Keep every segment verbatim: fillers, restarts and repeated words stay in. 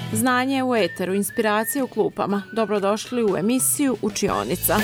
Znanje u eteru, inspiracije u klupama. Dobrodošli u emisiju Učionica.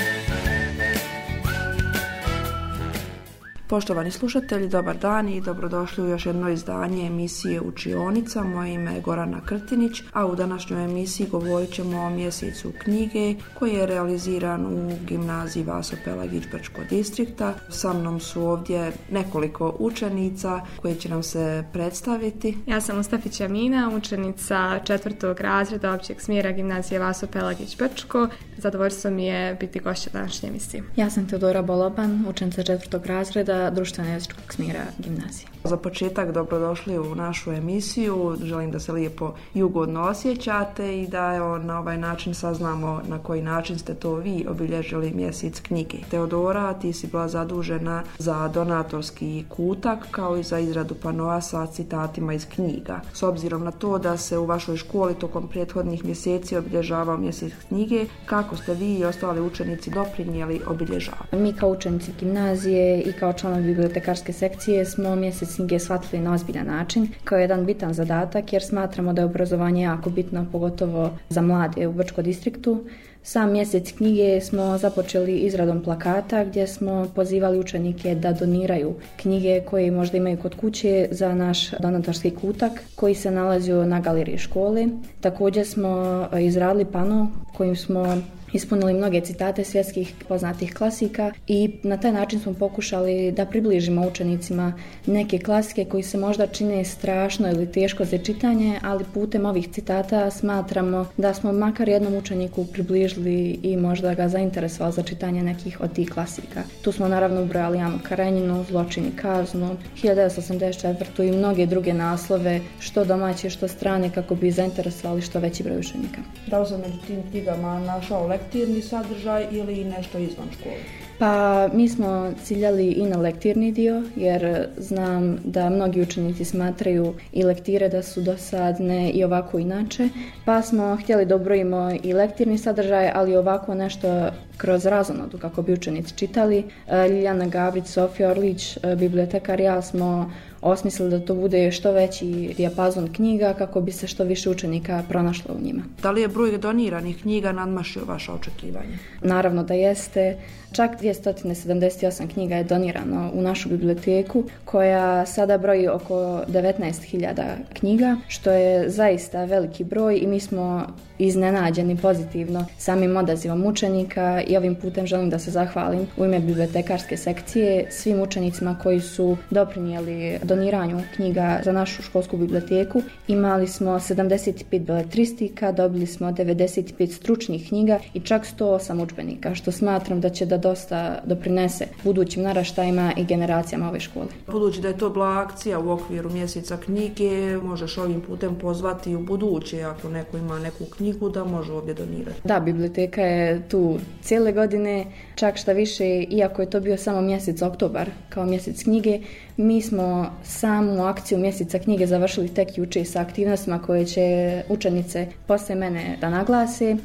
Poštovani slušatelji, dobar dan i dobrodošli u još jedno izdanje emisije Učionica. Moje ime je Gorana Krtinić, a u današnjoj emisiji govorit ćemo o mjesecu knjige koji je realiziran u gimnaziji Vaso Pelagić Brčko distrikta. Sa mnom su ovdje nekoliko učenica koje će nam se predstaviti. Ja sam Mustafić Amina, učenica četvrtog razreda općeg smjera gimnazije Vaso Pelagić Brčko. Zadovoljstvo mi je biti gošća današnje emisije. Ja sam Teodora Boloban, učenica četvrtog razreda društveno-jezičkog smjera gimnazije. Za početak dobrodošli u našu emisiju. Želim da se lijepo i ugodno osjećate i da evo, na ovaj način saznamo na koji način ste to vi obilježili mjesec knjige. Teodora, ti si bila zadužena za donatorski kutak kao i za izradu panoa sa citatima iz knjiga. S obzirom na to da se u vašoj školi tokom prethodnih mjeseci obilježavao mjesec knjige, kako ste vi i ostali učenici doprinijeli obilježavanju? Mi kao učenici gimnazije i kao članovi bibliotekarske sekcije smo mjesec knjige shvatili na ozbiljan način kao jedan bitan zadatak jer smatramo da je obrazovanje jako bitno, pogotovo za mlade u Brčko distriktu. Sam mjesec knjige smo započeli izradom plakata gdje smo pozivali učenike da doniraju knjige koje možda imaju kod kuće za naš donatorski kutak koji se nalazio na galeriji škole. Također smo izradili pano kojim smo ispunili mnoge citate svjetskih poznatih klasika i na taj način smo pokušali da približimo učenicima neke klasike koji se možda čine strašno ili teško za čitanje, ali putem ovih citata smatramo da smo makar jednom učeniku približili i možda ga zainteresovali za čitanje nekih od tih klasika. Tu smo naravno ubrojali Anu Karenjinu, Zločin i kaznu, hiljadu devetsto osamdeset četvrtu i mnoge druge naslove, što domaće, što strane, kako bi zainteresovali što veći broj učenika. Da li se među tim knjigama našao lektirni sadržaj ili nešto izvan škole? Pa mi smo ciljali i na lektirni dio jer znam da mnogi učenici smatraju i lektire da su dosadne i ovako inače, pa smo htjeli da ubrojimo i lektirni sadržaj, ali ovako nešto kroz razonodu kako bi učenici čitali. Ljiljana Gabrić, Sofija Orlić, bibliotekar i ja smo osmislili da to bude što veći dijapazon knjiga kako bi se što više učenika pronašlo u njima. Da li je broj doniranih knjiga nadmašio vaše očekivanje? Naravno da jeste. Čak dvjesto sedamdeset osam knjiga je donirano u našu biblioteku koja sada broji oko devetnaest hiljada knjiga, što je zaista veliki broj i mi smo iznenađeni pozitivno samim odazivom učenika i ovim putem želim da se zahvalim u ime bibliotekarske sekcije svim učenicima koji su doprinijeli doniranju knjiga za našu školsku biblioteku. Imali smo sedamdeset pet beletristika, dobili smo devedeset pet stručnih knjiga i čak sto osam udžbenika, što smatram da će da dosta doprinese budućim naraštajima i generacijama ove škole. Budući da je to bila akcija u okviru mjeseca knjige, možeš ovim putem pozvati u buduće ako neko ima neku knjigu da može ovdje donirati. Da, biblioteka je tu cijele godine, čak šta više, iako je to bio samo mjesec oktobar kao mjesec knjige, mi smo samu akciju mjeseca knjige završili tek jučer sa aktivnostima koje će učenice posle mene da naglase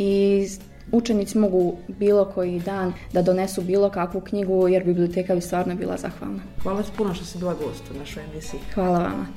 i učenici mogu bilo koji dan da donesu bilo kakvu knjigu jer biblioteka bi stvarno bila zahvalna. Hvala ti puno što si bila gost u našoj emisiji. Hvala vama.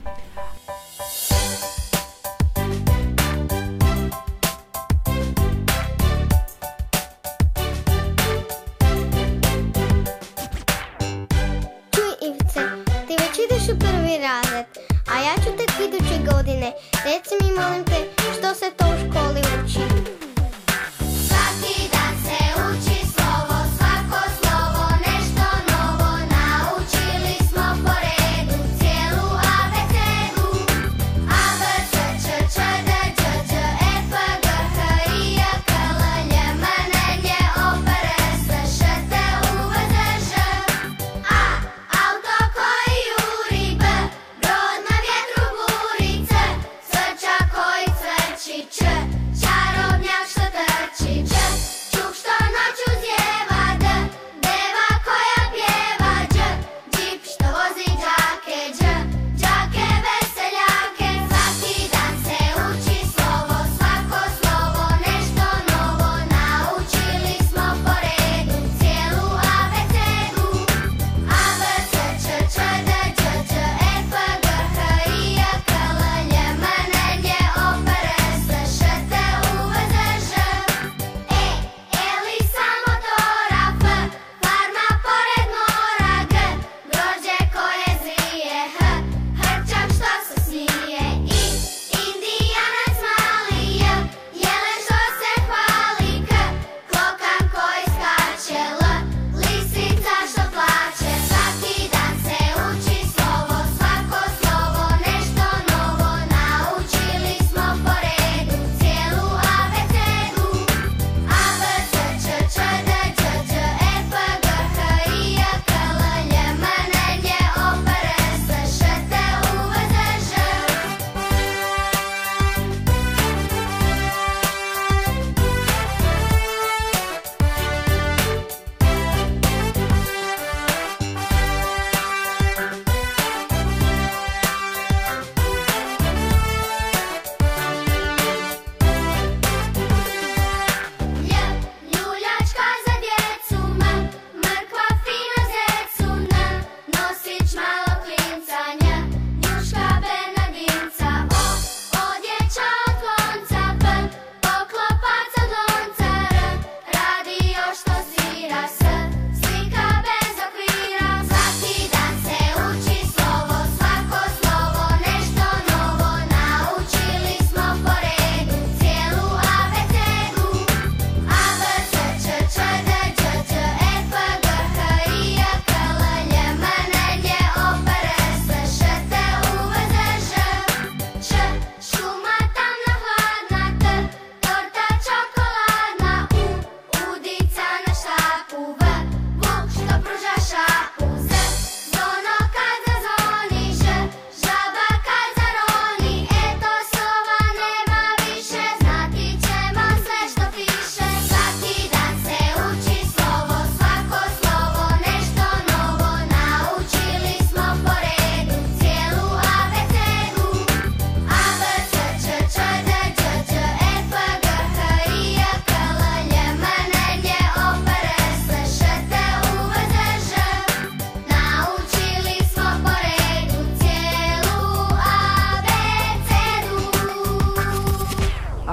U prvi razred, a ja ću tek iduće godine. Reci mi molim te, što se to u školi uči? Svaki dan se uči slovo, svako slovo nešto novo. Naučili smo po redu cijelu abecedu. A, B, C, Č, Č, D, Đ, Đ, E, F, G, H, I, J, K, L, J, M, N, J, O, P, R, S, Š, T, U, V, Z, Ž. A, auto koji juri, B, brod na vjetru buri, C, cvrčak koji cvrči, Č, čaro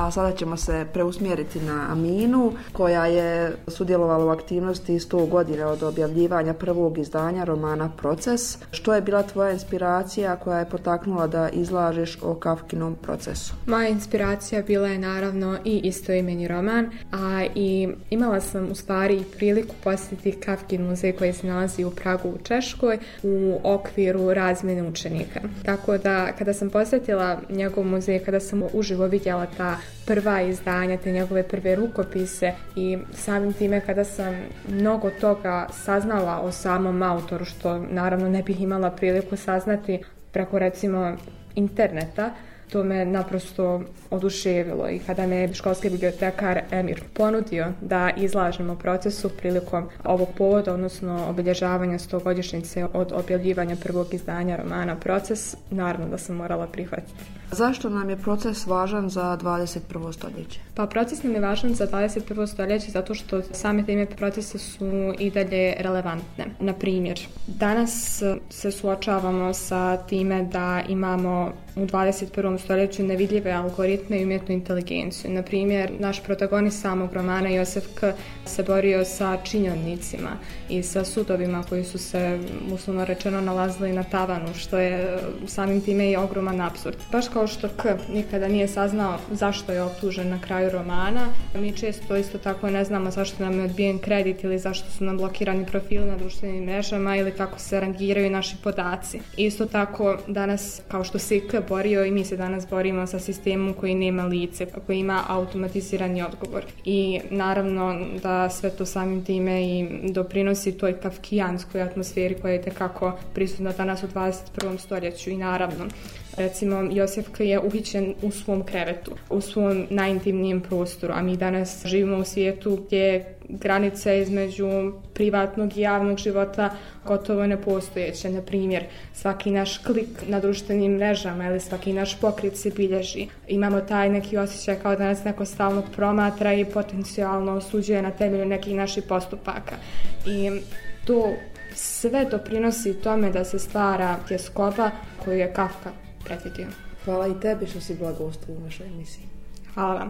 A sada ćemo se preusmjeriti na Aminu, koja je sudjelovala u aktivnosti sto godina od objavljivanja prvog izdanja romana Proces. Što je bila tvoja inspiracija koja je potaknula da izlažeš o Kafkinom Procesu? Moja inspiracija bila je naravno i istoimeni roman, a i imala sam u stvari priliku posjetiti Kafkin muzej koji se nalazi u Pragu u Češkoj u okviru razmjene učenika. Tako da kada sam posjetila njegov muzej, kada sam uživo vidjela ta prva izdanja, te njegove prve rukopise i samim time kada sam mnogo toga saznala o samom autoru, što naravno ne bih imala priliku saznati preko recimo interneta, to me naprosto oduševilo i kada me školski bibliotekar Emir ponudio da izlažemo Procesu prilikom ovog povoda, odnosno obilježavanja stogodišnjice od objavljivanja prvog izdanja romana Proces, naravno da sam morala prihvatiti. Zašto nam je Proces važan za dvadeset prvo stoljeće? Pa Proces nam je važan za dvadeset prvo stoljeće zato što same teme Procesa su i dalje relevantne. Na primjer, danas se suočavamo sa time da imamo u dvadeset prvom stoljeću nevidljive algoritme i umjetnu inteligenciju. Na primjer, naš protagonist samog romana Josef K. se borio sa činjenicima i sa sudovima koji su se, uslovno rečeno, nalazili na tavanu, što je samim time i ogroman apsurd. Baš kao što K. nikada nije saznao zašto je optužen na kraju romana, mi često isto tako ne znamo zašto nam je odbijen kredit ili zašto su nam blokirani profili na društvenim mrežama ili kako se rangiraju naši podaci. Isto tako, danas, kao što se K. borio, i mi se danas borimo sa sistemom koji nema lice, koji ima automatizirani odgovor. I naravno da sve to samim time i doprinosi toj kafkijanskoj atmosferi koja je tekako prisutna danas u dvadeset prvom stoljeću. I naravno, recimo, Josef K. je uhićen u svom krevetu, u svom najintimnijem prostoru, a mi danas živimo u svijetu gdje granice između privatnog i javnog života gotovo nepostojeće. Na primjer, svaki naš klik na društvenim mrežama ili svaki naš pokret se bilježi. Imamo taj neki osjećaj kao da nas neko stalno promatra i potencijalno osuđuje na temelju nekih naših postupaka. I to sve doprinosi tome da se stvara tjeskoba koju je Kafka predvidio. Hvala i tebi što si bila gost u našoj emisiji. Hvala vam.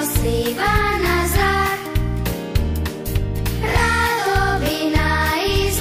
Radovina i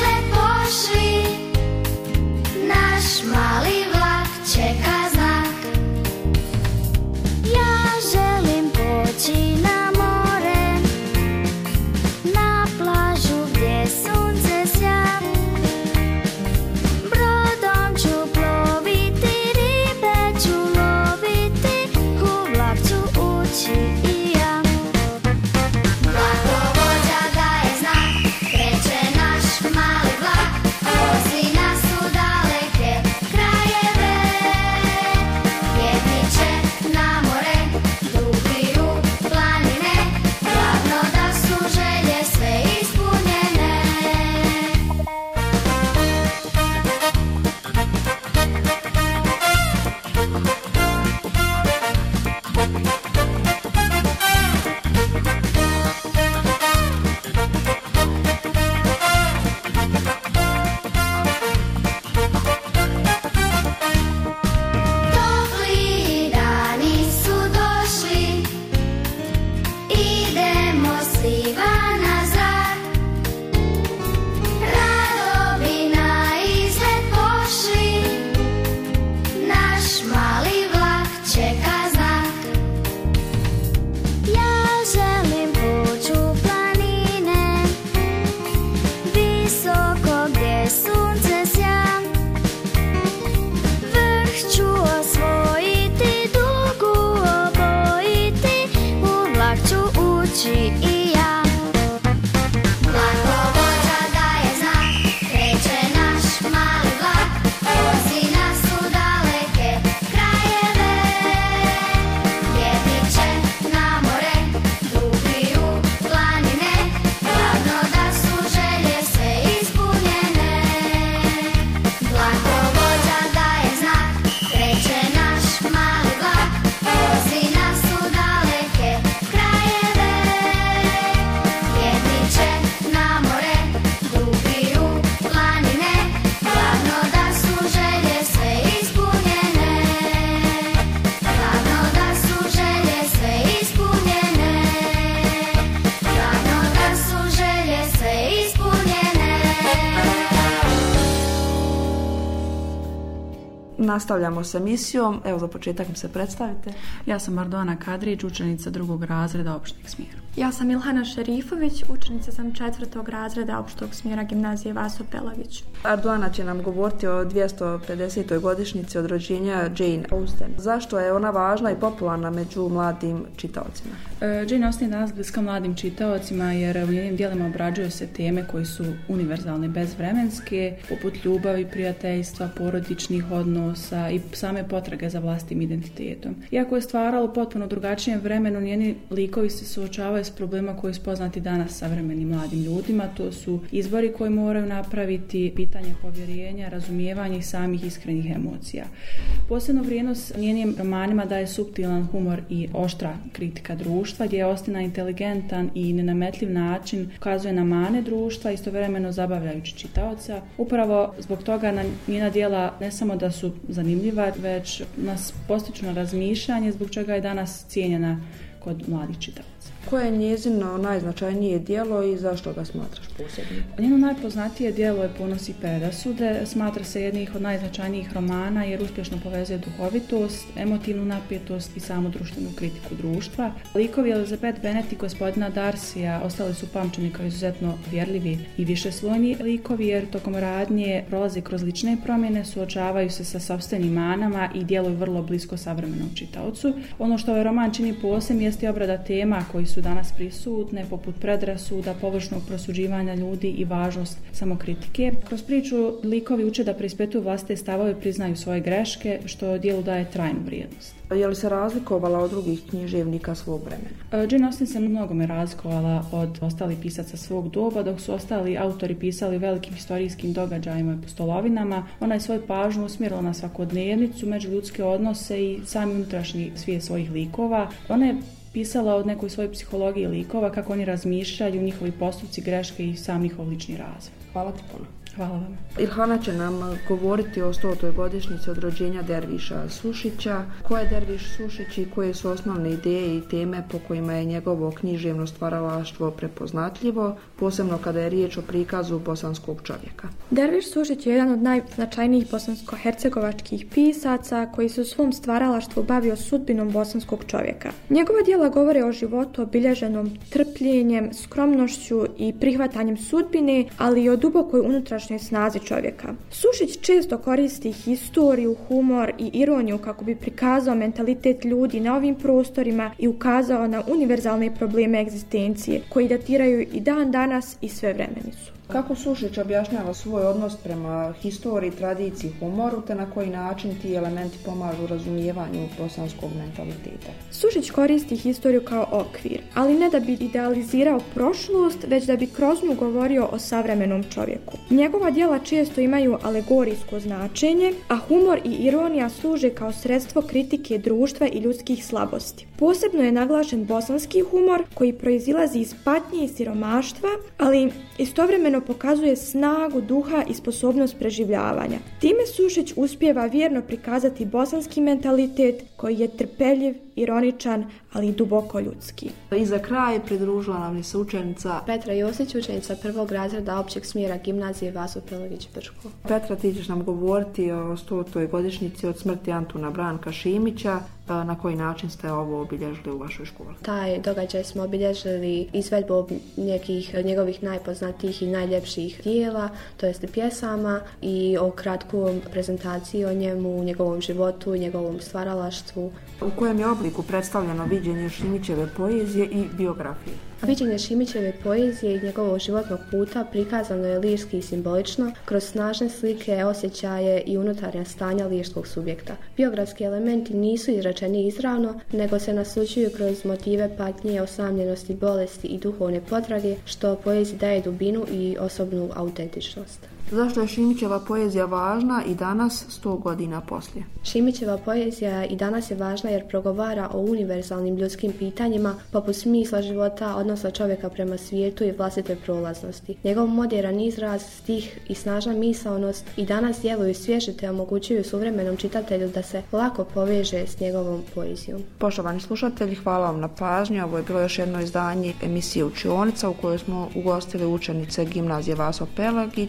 Nastavljamo s emisijom. Evo za početak mi se predstavite. Ja sam Ardona Kadrić, učenica drugog razreda opšteg smjera. Ja sam Ilhana Šerifović, učenica sam četvrtog razreda opštog smjera gimnazije Vaso Pelagić. Ardona će nam govoriti o dvjesto pedesetoj godišnjici od rođenja Jane Austen. Zašto je ona važna i popularna među mladim čitaocima? Jane Austen je danas bliska mladim čitaocima jer u njenim djelima obrađuju se teme koje su univerzalne, bezvremenske, poput ljubavi, prijateljstva, porodičnih odnosa i same potrage za vlastim identitetom. Iako je stvaralo u potpuno drugačijem vremenu, njeni likovi se suočavaju s problema koji su poznati danas savremenim mladim ljudima. To su izbori koji moraju napraviti, pitanje povjerenja, razumijevanja i samih iskrenih emocija. Posebno vrijednost njenim romanima daje suptilan humor i oštra kritika društva, gdje je Austen na inteligentan i nenametljiv način ukazuje na mane društva, istovremeno zabavljajući čitaoca. Upravo zbog toga na njena djela ne samo da su zanimljiva, već nas postiču na razmišljanje, zbog čega je danas cijenjena kod mladih čitaoca. Koje je njezino najznačajnije djelo i zašto ga smatraš posebnim? Njeno najpoznatije djelo je Ponos i predrasude. Smatra se jednih od najznačajnijih romana jer uspješno povezuje duhovitost, emotivnu napetost i samu društvenu kritiku društva. Likovi Elizabeth Bennet i gospodina Darcya ostali su pamćeni kao izuzetno vjerljivi i višeslojni likovi jer tokom radnje prolaze kroz lične promjene, suočavaju se sa sopstvenim manama i djeluju vrlo blisko savremenom čitaocu. Ono što ovaj roman čini posebnim jeste obrada tema koji su danas prisutne, poput predrasuda, površnog prosuđivanja ljudi i važnost samokritike. Kroz priču likovi uče da preispituju vlastite stavove i priznaju svoje greške, što djelu daje trajnu vrijednost. Je li se razlikovala od drugih književnika svog vremena? Jane Austen se mnogome razlikovala od ostalih pisaca svog doba, dok su ostali autori pisali velikim historijskim događajima i pustolovinama. Ona je svoju pažnju usmjerila na svakodnevnicu, međuljudske odnose i sami unutrašnji svijet svojih likova. Ona je pisala od nekoj svojoj psihologiji likova, kako oni razmišljaju, njihovi postupci, greške i sam njihov lični razvoj. Hvala ti puno. Hvala vam. Ilhana će nam govoriti o stotoj godišnjici od rođenja Derviša Sušića. Ko je Derviš Sušić i koje su osnovne ideje i teme po kojima je njegovo književno stvaralaštvo prepoznatljivo, posebno kada je riječ o prikazu bosanskog čovjeka? Derviš Sušić je jedan od najznačajnijih bosansko-hercegovačkih pisaca koji se u svom stvaralaštvu bavio sudbinom bosanskog čovjeka. Njegova djela govore o životu obilježenom trpljenjem, skromnošću i prihvatanjem sudbine, ali i o dubokoj unutrašnjoj snazi čovjeka. Sušić često koristi historiju, humor i ironiju kako bi prikazao mentalitet ljudi na ovim prostorima i ukazao na univerzalne probleme egzistencije koji datiraju i dan danas i sve vremeni su. Kako Sušić objašnjava svoj odnos prema historiji, tradiciji, humoru, te na koji način ti elementi pomažu razumijevanju bosanskog mentaliteta? Sušić koristi historiju kao okvir, ali ne da bi idealizirao prošlost, već da bi kroz nju govorio o savremenom čovjeku. Njegova djela često imaju alegorijsko značenje, a humor i ironija služe kao sredstvo kritike društva i ljudskih slabosti. Posebno je naglašen bosanski humor koji proizilazi iz patnje i siromaštva, ali istovremeno pokazuje snagu duha i sposobnost preživljavanja. Time Sušić uspijeva vjerno prikazati bosanski mentalitet koji je trpeljiv, ironičan, ali i duboko ljudski. I za kraj pridružila nam je se učenica Petra Josić, učenica prvog razreda općeg smjera gimnazije Vaso Pelagić Brčko. Petra, ti ćeš nam govoriti o stotoj godišnjici od smrti Antuna Branka Šimića. Na koji način ste ovo obilježili u vašoj školi? Taj događaj smo obilježili izvedbom nekih njegovih najpoznatijih i najljepših dijela, to jest pjesama, i o kratkom prezentaciji o njemu, njegovom životu, njegovom stvaralaštvu. U kojem je obliku predstavljeno viđenje Šimićeve poezije i biografije? Viđenje Šimićeve poezije i njegovog životnog puta prikazano je lirski i simbolično kroz snažne slike, osjećaje i unutarnja stanja lirskog subjekta. Biografski elementi nisu izrečeni izravno, nego se naslućuju kroz motive patnje, osamljenosti, bolesti i duhovne potrage, što poeziji daje dubinu i osobnu autentičnost. Zašto je Šimićeva poezija važna i danas, sto godina poslije? Šimićeva poezija i danas je važna jer progovara o univerzalnim ljudskim pitanjima poput smisla života, odnosa čovjeka prema svijetu i vlastite prolaznosti. Njegov moderan izraz, stih i snažna misaonost i danas djeluju svježe te omogućuju suvremenom čitatelju da se lako poveže s njegovom poezijom. Poštovani slušatelji, hvala vam na pažnju. Ovo je bilo još jedno izdanje emisije Učionica u kojoj smo ugostili učenice gimnazije Vaso Pelagić s kojim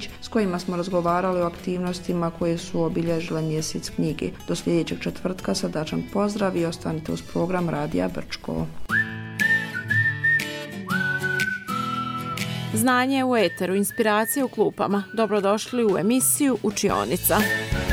kojima smo razgovarali o aktivnostima koje su obilježile mjesec knjige. Do sljedećeg četvrtka srdačan pozdrav i ostanite uz program Radija Brčko. Znanje u eteru, inspiracije u klupama. Dobrodošli u emisiju Učionica.